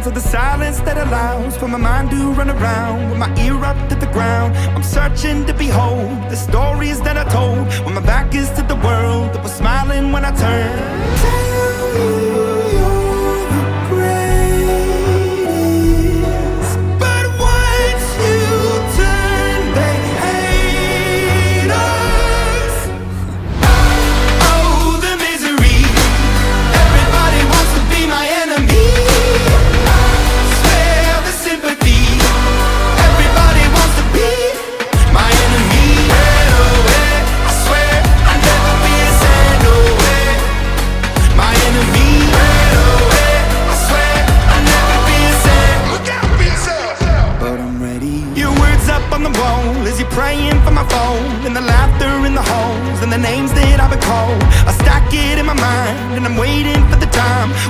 of the silence that allows for my mind to run around with my ear up to the ground. I'm searching to behold the stories that I told when my back is to the world that was smiling when I turned. Tell me you're the greatest, but once you turn, they hate us. Oh, the misery. Everybody wants to be my enemy. Swear the sympathy. Everybody wants to be my enemy. Ran away, I swear I'll never be a sand away. My enemy. Ran away, I swear I'll never be a sand. Look out for yourself. But I'm ready. Your words up on the wall as you're praying for my phone, and the laughter in the halls and the names that I've been called. I stack it in my mind and I'm waiting for the time